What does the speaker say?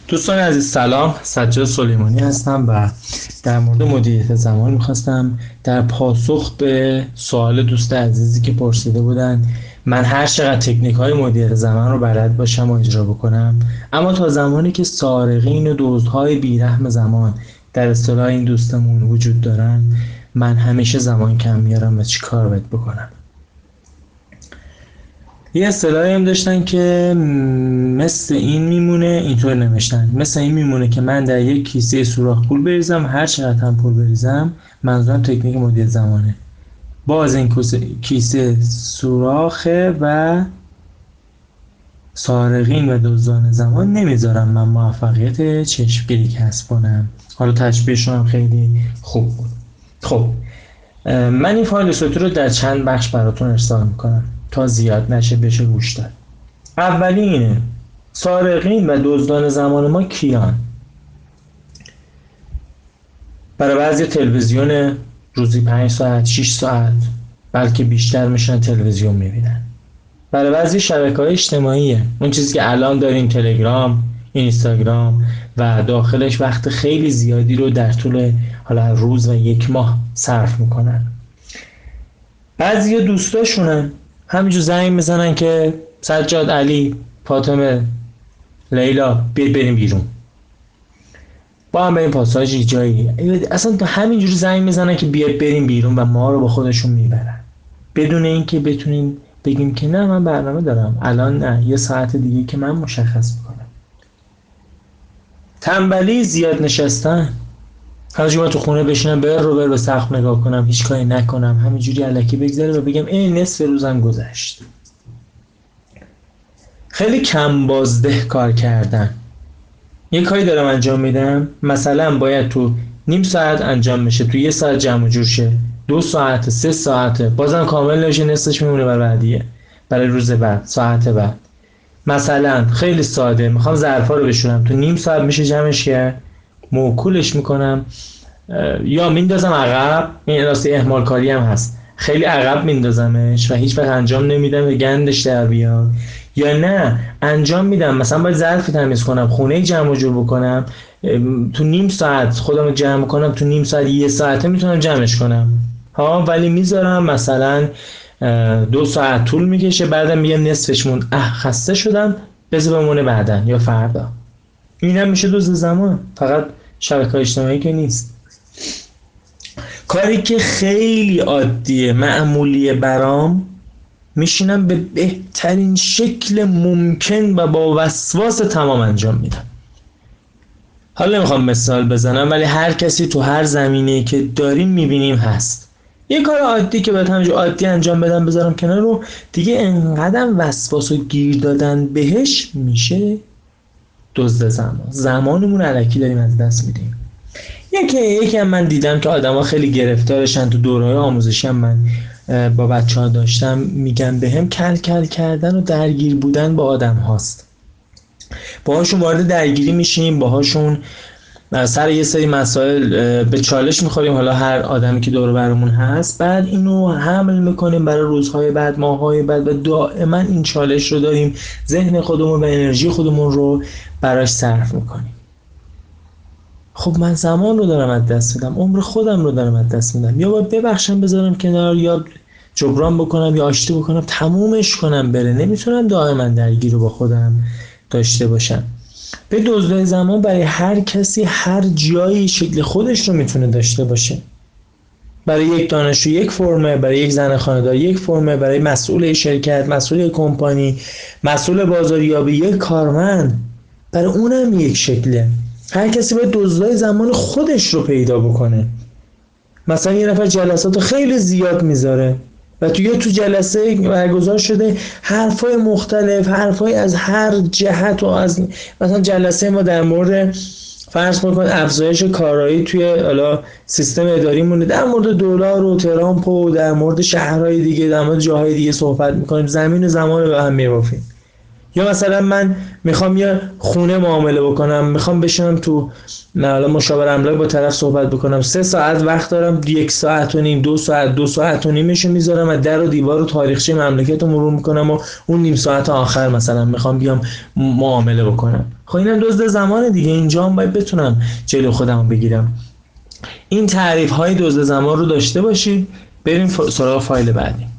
دوستان عزیز سلام، سجاد سلیمانی هستم و در مورد مدیریت زمان میخواستم در پاسخ به سوال دوست عزیزی که پرسیده بودن من هر چقدر تکنیک های مدیریت زمان رو بلد باشم و اجرا بکنم، اما تا زمانی که سارقین و دزدهای بیرحم زمان در اصطلاح این دوستمون وجود دارن، من همیشه زمان کم میارم و چی کار باید بکنم. یه اصطلاحی هم داشتن که مثل این میمونه، اینطور نوشتن مثل این میمونه که من در یک کیسه سوراخ پول بریزم، هر چقدر هم پول بریزم، منظورم تکنیک مدیریت زمانه، باز این کیسه سوراخه و سارقین و دزدان زمان نمیذارم من موفقیت چشمگیری کسب کنم. حالا تشبیهشون هم خیلی خوب بود. خب من این فایل صوتی رو در چند بخش براتون ارسال میکنم تا زیاد نشه بشه گوش داد. اولی اینه: سارقین و دزدان زمان ما کیان؟ برای بعضی تلویزیون روزی 5 ساعت 6 ساعت بلکه بیشتر میشن تلویزیون میبینن. برای بعضی شبکه‌های اجتماعیه، اون چیزی که الان داریم، تلگرام، اینستاگرام، و داخلش وقت خیلی زیادی رو در طول حالا روز و یک ماه صرف میکنن. بعضی دوستاشونن همینجور زنگ میزنن که سجاد، علی، فاطمه، لیلا بیاید بریم بیرون، با هم بریم پاساژ جایی، اصلا همینجوری زنگ میزنن که بیاید بریم بیرون و ما رو با خودشون میبرن بدون اینکه بتونیم بگیم که نه من برنامه دارم، الان نه، یه ساعت دیگه که من مشخص میکنم. تنبلی، زیاد نشستن، همینجوری من تو خونه بشینم بر به سقف نگاه کنم، هیچ کاری نکنم، همینجوری الکی بگذره و بگم این نصف روزم گذشت. خیلی کم بازده کار کردن. یه کاری دارم انجام میدم، مثلا باید تو نیم ساعت انجام بشه، تو یه ساعت جمع جور شه، 2 ساعت 3 ساعت، بازم کامل نمیشه، نصفش میمونه برای بعدیه، برای روز بعد، ساعت بعد. مثلا خیلی ساده، میخوام ظرفا رو بشورم، تو نیم ساعت میشه جمعش کرد، موکولش میکنم یا میندازم عقب. این راستی اهمال کاری هم هست، خیلی عقب میندازمش و هیچ وقت انجام نمیدم به گندش در بیاد، یا نه انجام میدم، مثلا باید ظرف تمیز کنم، خونه جمع و جور بکنم، تو نیم ساعت خودم رو جمع کنم، تو نیم ساعت یه ساعته میتونم جمعش کنم ها، ولی میذارم مثلا 2 ساعت طول میکشه، بعدم میگم نصفش موند، خسته شدم، بذار بمونه بعدن یا فردا. اینم میشه دزد زمان، فقط شبکه‌های اجتماعی که نیست. کاری که خیلی عادیه، معمولیه برام، میشینم به بهترین شکل ممکن و با وسواس تمام انجام میدم. حالا نمیخوام مثال بزنم، ولی هر کسی تو هر زمینه‌ای که داریم میبینیم هست. یه کار عادی که باید همینجور عادی انجام بدم بذارم کنار رو، دیگه انقدر وسواس و گیر دادن بهش میشه دزد زمان. زمانمون الکی داریم از دست میدیم. یکی هم من دیدم که آدما خیلی گرفتارشن، تو دوره‌های آموزشی هم من با بچه‌ها داشتم میگن بهم، کل کل کردن و درگیر بودن با آدم هاست. باهاشون وارد درگیری میشیم، باهاشون سر یه سری مسائل به چالش میخوریم، حالا هر آدمی که دور برمون هست، بعد اینو حمل میکنیم برای روزهای بعد، ماههای بعد، و دائما این چالش رو داریم، ذهن خودمون و انرژی خودمون رو براش صرف میکنیم. خب من زمان رو دارم از دست میدم، عمر خودم رو دارم از دست میدم، یا باید ببخشم بذارم کنار، یا جبران بکنم، یا آشتی بکنم، تمومش کنم بره. نمیتونم دائما درگیر رو با خودم داشته باشم. به دزدای زمان برای هر کسی هر جایی شکل خودش رو میتونه داشته باشه. برای یک دانشجو یک فرمه، برای یک زن خانه‌دار یک فرمه، برای مسئول شرکت، مسئول کمپانی، مسئول بازاریابی یک کارمند، برای اونم یک شکله. هر کسی باید دزدای زمان خودش رو پیدا بکنه. مثلا یه نفر جلسات خیلی زیاد میذاره و تو جلسه برگزار شده حرفای مختلف، حرفای از هر جهت، و از مثلا جلسه ما در مورد فرض کن افزایش کارایی توی حالا سیستم اداری مونه، در مورد دلار و ترامپ و در مورد شهرهای دیگه، در مورد جاهای دیگه صحبت میکنیم، زمین و زمان رو به هم میبافیم. یا مثلا من میخوام یه خونه معامله بکنم، میخوام بشینم تو حالا مشاور املاک با طرف صحبت بکنم، 3 ساعت وقت دارم، 1 ساعت و نیم 2 ساعت 2 ساعت و نیمشو میذارم و در و دیوار و تاریخچه مملکت رو مرور میکنم و اون نیم ساعت آخر مثلا میخوام بیام معامله بکنم. خب اینم دزد زمان دیگه، اینجا هم باید بتونم جلو خودم بگیرم. این تعریف های دزد زمان رو داشته باشید. بریم سراغ فایل بعدی.